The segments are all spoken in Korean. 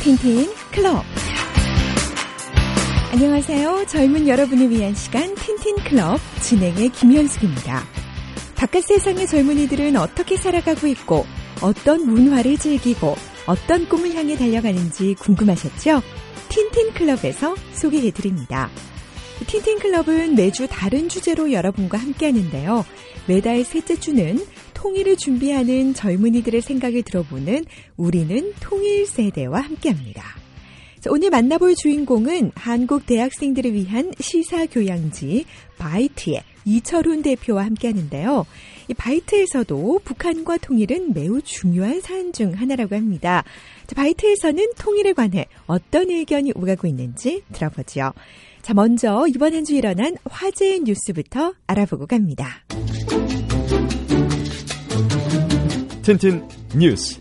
틴틴 클럽. 안녕하세요. 젊은 여러분을 위한 시간 틴틴 클럽 진행의 김현숙입니다. 바깥 세상의 젊은이들은 어떻게 살아가고 있고 어떤 문화를 즐기고 어떤 꿈을 향해 달려가는지 궁금하셨죠? 틴틴 클럽에서 소개해드립니다. 틴틴 클럽은 매주 다른 주제로 여러분과 함께하는데요. 매달 셋째 주는 통일을 준비하는 젊은이들의 생각을 들어보는 우리는 통일 세대와 함께합니다. 오늘 만나볼 주인공은 한국 대학생들을 위한 시사교양지 바이트의 이철훈 대표와 함께하는데요. 이 바이트에서도 북한과 통일은 매우 중요한 사안 중 하나라고 합니다. 바이트에서는 통일에 관해 어떤 의견이 오가고 있는지 들어보죠. 자, 먼저 이번 한 주 일어난 화제의 뉴스부터 알아보고 갑니다. 틴틴 뉴스.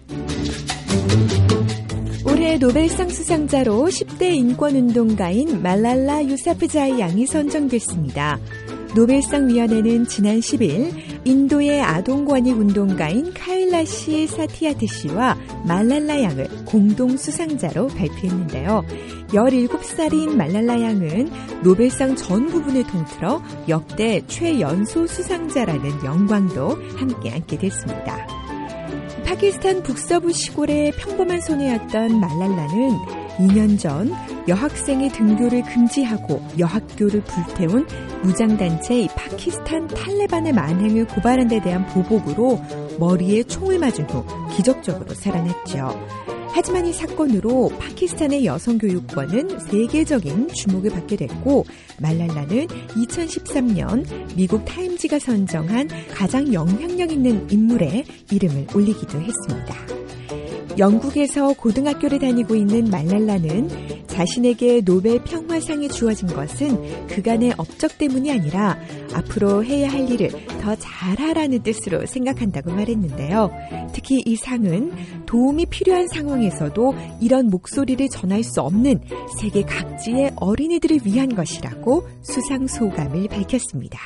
올해 노벨상 수상자로 10대 인권운동가인 말랄라 유사프자이 양이 선정됐습니다. 노벨상위원회는 지난 10일 인도의 아동권익 운동가인 카일라시 사티아트 씨와 말랄라 양을 공동 수상자로 발표했는데요. 17살인 말랄라 양은 노벨상 전 부분을 통틀어 역대 최연소 수상자라는 영광도 함께 안게 됐습니다. 파키스탄 북서부 시골의 평범한 소녀였던 말랄라는 2년 전 여학생의 등교를 금지하고 여학교를 불태운 무장단체 파키스탄 탈레반의 만행을 고발한 데 대한 보복으로 머리에 총을 맞은 후 기적적으로 살아났죠. 하지만 이 사건으로 파키스탄의 여성 교육권은 세계적인 주목을 받게 됐고 말랄라는 2013년 미국 타임지가 선정한 가장 영향력 있는 인물에 이름을 올리기도 했습니다. 영국에서 고등학교를 다니고 있는 말랄라는 자신에게 노벨 평화상이 주어진 것은 그간의 업적 때문이 아니라 앞으로 해야 할 일을 더 잘하라는 뜻으로 생각한다고 말했는데요. 특히 이 상은 도움이 필요한 상황에서도 이런 목소리를 전할 수 없는 세계 각지의 어린이들을 위한 것이라고 수상 소감을 밝혔습니다.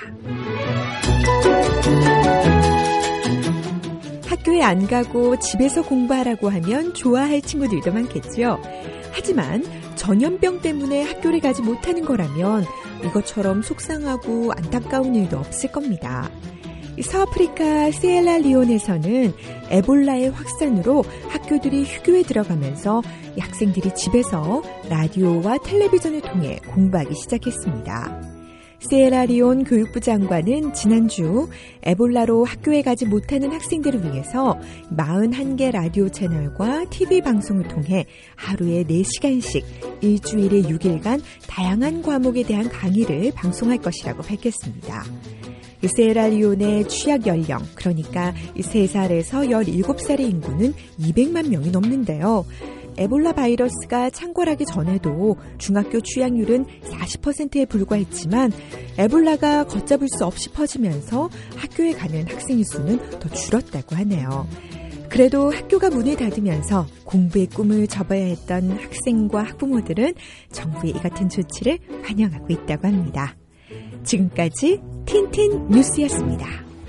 학교에 안 가고 집에서 공부하라고 하면 좋아할 친구들도 많겠죠. 하지만 전염병 때문에 학교를 가지 못하는 거라면 이것처럼 속상하고 안타까운 일도 없을 겁니다. 서아프리카 시에라리온에서는 에볼라의 확산으로 학교들이 휴교에 들어가면서 학생들이 집에서 라디오와 텔레비전을 통해 공부하기 시작했습니다. 시에라리온 교육부 장관은 지난주 에볼라로 학교에 가지 못하는 학생들을 위해서 41개 라디오 채널과 TV 방송을 통해 하루에 4시간씩 일주일에 6일간 다양한 과목에 대한 강의를 방송할 것이라고 밝혔습니다. 시에라리온의 취약 연령, 그러니까 3살에서 17살의 인구는 200만 명이 넘는데요. 에볼라 바이러스가 창궐하기 전에도 중학교 취약률은 40%에 불과했지만 에볼라가 걷잡을 수 없이 퍼지면서 학교에 가는 학생의 수는 더 줄었다고 하네요. 그래도 학교가 문을 닫으면서 공부의 꿈을 접어야 했던 학생과 학부모들은 정부의 이 같은 조치를 환영하고 있다고 합니다. 지금까지 틴틴 뉴스였습니다.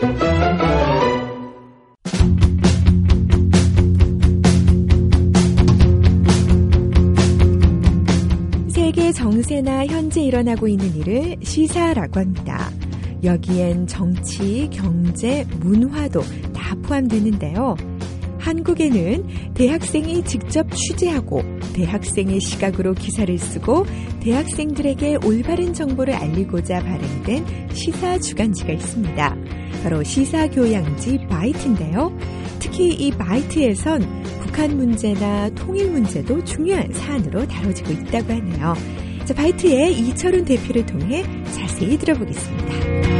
세계 정세나 현재 일어나고 있는 일을 시사라고 합니다. 여기엔 정치, 경제, 문화도 다 포함되는데요. 한국에는 대학생이 직접 취재하고 대학생의 시각으로 기사를 쓰고 대학생들에게 올바른 정보를 알리고자 발행된 시사 주간지가 있습니다. 바로 시사교양지 바이트인데요. 특히 이 바이트에선 북한 문제나 통일 문제도 중요한 사안으로 다뤄지고 있다고 하네요. 자, 바이트의 이철훈 대표를 통해 자세히 들어보겠습니다.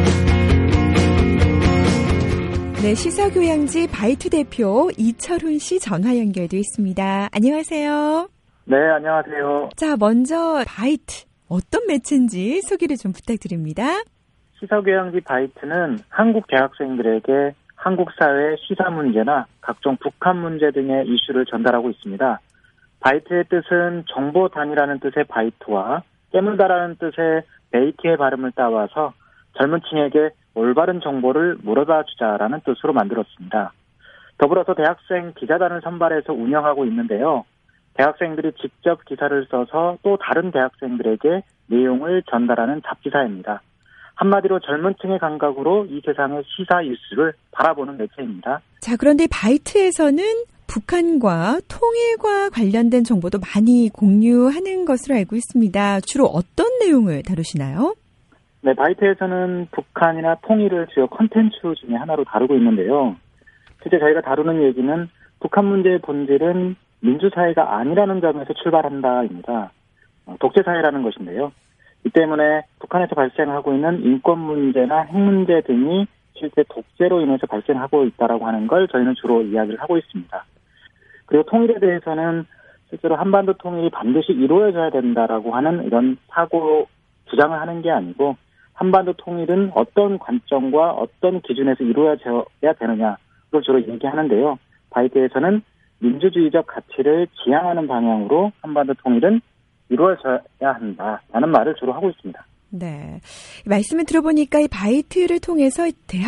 네, 시사교양지 바이트 대표 이철훈 씨 전화 연결돼 있습니다. 안녕하세요. 네, 안녕하세요. 자, 먼저 바이트 어떤 매체인지 소개를 좀 부탁드립니다. 시사교양지 바이트는 한국 대학생들에게 한국 사회 시사 문제나 각종 북한 문제 등의 이슈를 전달하고 있습니다. 바이트의 뜻은 정보 단위라는 뜻의 바이트와 깨물다라는 뜻의 베이트의 발음을 따와서 젊은 층에게 올바른 정보를 물어다 주자라는 뜻으로 만들었습니다. 더불어서 대학생 기자단을 선발해서 운영하고 있는데요. 대학생들이 직접 기사를 써서 또 다른 대학생들에게 내용을 전달하는 잡지사입니다. 한마디로 젊은 층의 감각으로 이 세상의 시사 이슈를 바라보는 매체입니다. 자, 그런데 바이트에서는 북한과 통일과 관련된 정보도 많이 공유하는 것으로 알고 있습니다. 주로 어떤 내용을 다루시나요? 네, 바이트에서는 북한이나 통일을 주요 콘텐츠 중에 하나로 다루고 있는데요. 실제 저희가 다루는 얘기는 북한 문제의 본질은 민주사회가 아니라는 점에서 출발한다입니다. 독재사회라는 것인데요. 이 때문에 북한에서 발생하고 있는 인권 문제나 핵 문제 등이 실제 독재로 인해서 발생하고 있다라고 하는 걸 저희는 주로 이야기를 하고 있습니다. 그리고 통일에 대해서는 실제로 한반도 통일이 반드시 이루어져야 된다라고 하는 이런 사고 주장을 하는 게 아니고 한반도 통일은 어떤 관점과 어떤 기준에서 이루어져야 되느냐를 주로 얘기하는데요. 바이트에서는 민주주의적 가치를 지향하는 방향으로 한반도 통일은 이루어져야 한다라는 말을 주로 하고 있습니다. 네. 말씀을 들어보니까 이 바이트를 통해서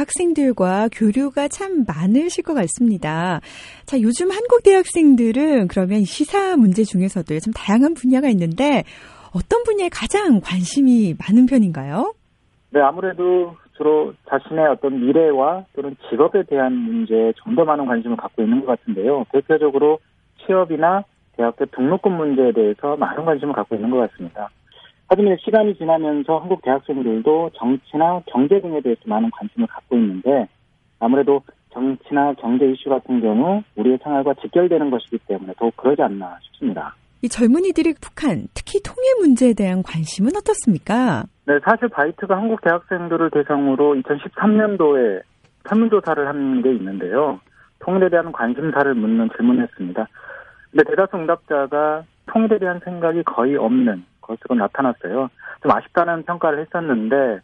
대학생들과 교류가 참 많으실 것 같습니다. 자, 요즘 한국 대학생들은 그러면 시사 문제 중에서도 좀 다양한 분야가 있는데 어떤 분야에 가장 관심이 많은 편인가요? 네, 아무래도 주로 자신의 어떤 미래와 또는 직업에 대한 문제에 좀 더 많은 관심을 갖고 있는 것 같은데요. 대표적으로 취업이나 대학교 등록금 문제에 대해서 많은 관심을 갖고 있는 것 같습니다. 하지만 시간이 지나면서 한국 대학생들도 정치나 경제 등에 대해서 많은 관심을 갖고 있는데 아무래도 정치나 경제 이슈 같은 경우 우리의 생활과 직결되는 것이기 때문에 더욱 그러지 않나 싶습니다. 이 젊은이들이 북한, 특히 통일 문제에 대한 관심은 어떻습니까? 네, 사실 바이트가 한국 대학생들을 대상으로 2013년도에 설문조사를 한 게 있는데요. 통일에 대한 관심사를 묻는 질문을 했습니다. 근데 대다수 응답자가 통일에 대한 생각이 거의 없는 것으로 나타났어요. 좀 아쉽다는 평가를 했었는데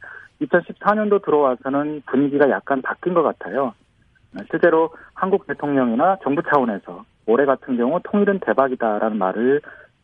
2014년도 들어와서는 분위기가 약간 바뀐 것 같아요. 실제로 한국 대통령이나 정부 차원에서 올해 같은 경우 통일은 대박이다라는 말을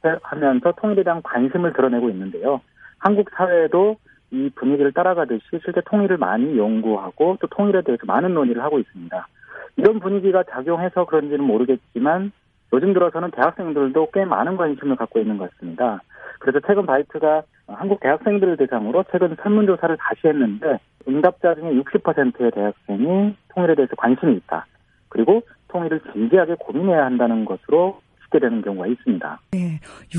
하면서 통일에 대한 관심을 드러내고 있는데요. 한국 사회도 이 분위기를 따라가듯이 실제 통일을 많이 연구하고 또 통일에 대해서 많은 논의를 하고 있습니다. 이런 분위기가 작용해서 그런지는 모르겠지만 요즘 들어서는 대학생들도 꽤 많은 관심을 갖고 있는 것 같습니다. 그래서 최근 바이트가 한국 대학생들을 대상으로 최근 설문조사를 다시 했는데 응답자 중에 60%의 대학생이 통일에 대해서 관심이 있다. 그리고 통일을 진지하게 고민해야 한다는 것으로 되는 경우가 있습니다. 네,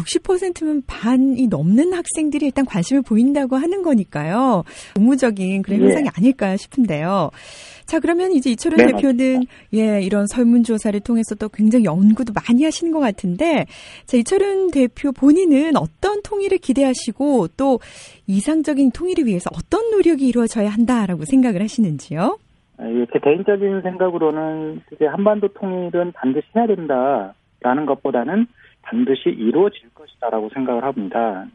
60%면 반이 넘는 학생들이 일단 관심을 보인다고 하는 거니까요. 고무적인 그런 현상이 아닐까 싶은데요. 자, 그러면 이제 이철훈 대표는 이런 설문조사를 통해서 또 굉장히 연구도 많이 하시는 것 같은데, 자, 이철훈 대표 본인은 어떤 통일을 기대하시고 또 이상적인 통일을 위해서 어떤 노력이 이루어져야 한다라고 생각을 하시는지요? 제 개인적인 생각으로는 이제 한반도 통일은 반드시 해야 된다. 라는 것보다는 반드시 이루어질 것이다라고 생각을 합니다.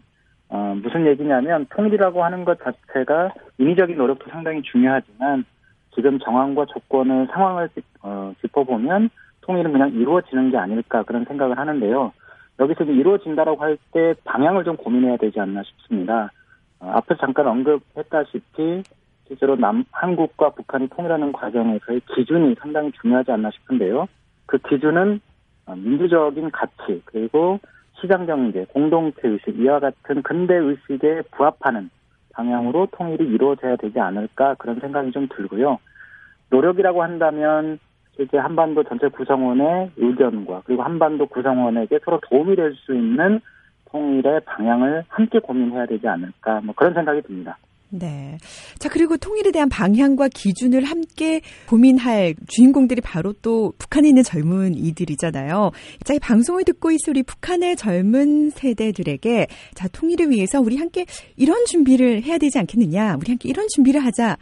무슨 얘기냐면 통일이라고 하는 것 자체가 인위적인 노력도 상당히 중요하지만 지금 정황과 조건을 상황을 짚어보면 통일은 그냥 이루어지는 게 아닐까 그런 생각을 하는데요. 여기서 이루어진다라고 할 때 방향을 좀 고민해야 되지 않나 싶습니다. 앞에서 잠깐 언급했다시피 실제로 한국과 북한이 통일하는 과정에서의 기준이 상당히 중요하지 않나 싶은데요. 그 기준은 민주적인 가치 그리고 시장경제, 공동체의식 이와 같은 근대의식에 부합하는 방향으로 통일이 이루어져야 되지 않을까 그런 생각이 좀 들고요. 노력이라고 한다면 실제 한반도 전체 구성원의 의견과 그리고 한반도 구성원에게 서로 도움이 될 수 있는 통일의 방향을 함께 고민해야 되지 않을까 그런 생각이 듭니다. 네. 자, 그리고 통일에 대한 방향과 기준을 함께 고민할 주인공들이 바로 또 북한에 있는 젊은이들이잖아요. 자, 이 방송을 듣고 있을 우리 북한의 젊은 세대들에게 자, 통일을 위해서 우리 함께 이런 준비를 해야 되지 않겠느냐. 우리 함께 이런 준비를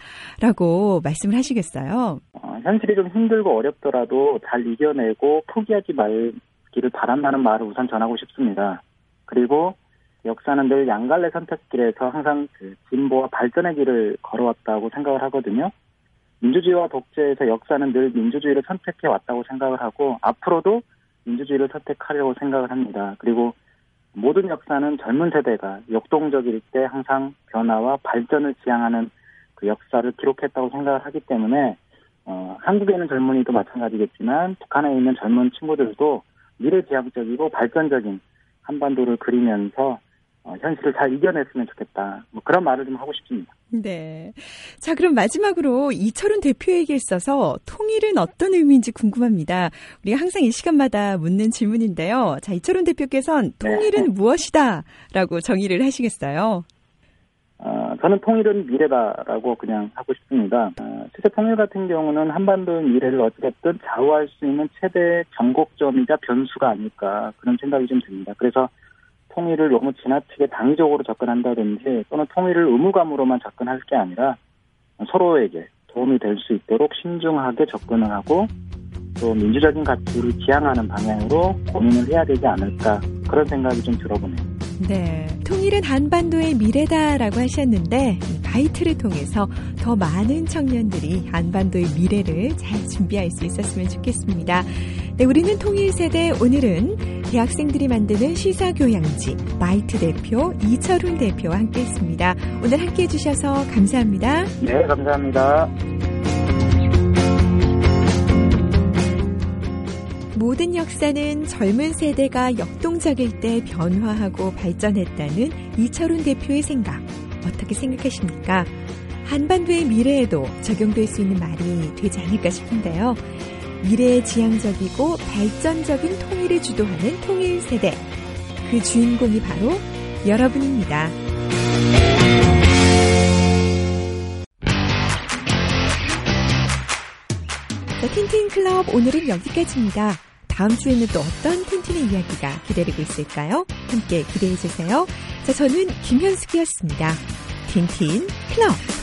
하자라고 말씀을 하시겠어요? 현실이 좀 힘들고 어렵더라도 잘 이겨내고 포기하지 말기를 바란다는 말을 우선 전하고 싶습니다. 그리고 역사는 늘 양갈래 선택길에서 항상 그 진보와 발전의 길을 걸어왔다고 생각을 하거든요. 민주주의와 독재에서 역사는 늘 민주주의를 선택해 왔다고 생각을 하고 앞으로도 민주주의를 선택하려고 생각을 합니다. 그리고 모든 역사는 젊은 세대가 역동적일 때 항상 변화와 발전을 지향하는 그 역사를 기록했다고 생각을 하기 때문에 한국에 있는 젊은이도 마찬가지겠지만 북한에 있는 젊은 친구들도 미래지향적이고 발전적인 한반도를 그리면서 현실을 잘 이겨냈으면 좋겠다. 그런 말을 좀 하고 싶습니다. 네. 자, 그럼 마지막으로 이철훈 대표에게 있어서 통일은 어떤 의미인지 궁금합니다. 우리가 항상 이 시간마다 묻는 질문인데요. 자, 이철훈 대표께서는 통일은 무엇이다 라고 정의를 하시겠어요? 저는 통일은 미래다라고 그냥 하고 싶습니다. 실제 통일 같은 경우는 한반도의 미래를 어찌됐든 좌우할 수 있는 최대 전곡점이자 변수가 아닐까 그런 생각이 좀 듭니다. 그래서 통일을 너무 지나치게 당위적으로 접근한다든지 또는 통일을 의무감으로만 접근할 게 아니라 서로에게 도움이 될 수 있도록 신중하게 접근을 하고 또 민주적인 가치를 지향하는 방향으로 고민을 해야 되지 않을까 그런 생각이 좀 들어보네요. 네, 통일은 한반도의 미래다라고 하셨는데 이 바이트를 통해서 더 많은 청년들이 한반도의 미래를 잘 준비할 수 있었으면 좋겠습니다. 네, 우리는 통일세대 오늘은 대학생들이 만드는 시사교양지 바이트 대표 이철훈 대표와 함께했습니다. 오늘 함께해 주셔서 감사합니다. 네, 감사합니다. 모든 역사는 젊은 세대가 역동적일 때 변화하고 발전했다는 이철훈 대표의 생각, 어떻게 생각하십니까? 한반도의 미래에도 적용될 수 있는 말이 되지 않을까 싶은데요. 미래에 지향적이고 발전적인 통일을 주도하는 통일 세대, 그 주인공이 바로 여러분입니다. 자, 틴틴 클럽 오늘은 여기까지입니다. 다음 주에는 또 어떤 틴틴의 이야기가 기다리고 있을까요? 함께 기대해 주세요. 자, 저는 김현숙이었습니다. 틴틴 클럽.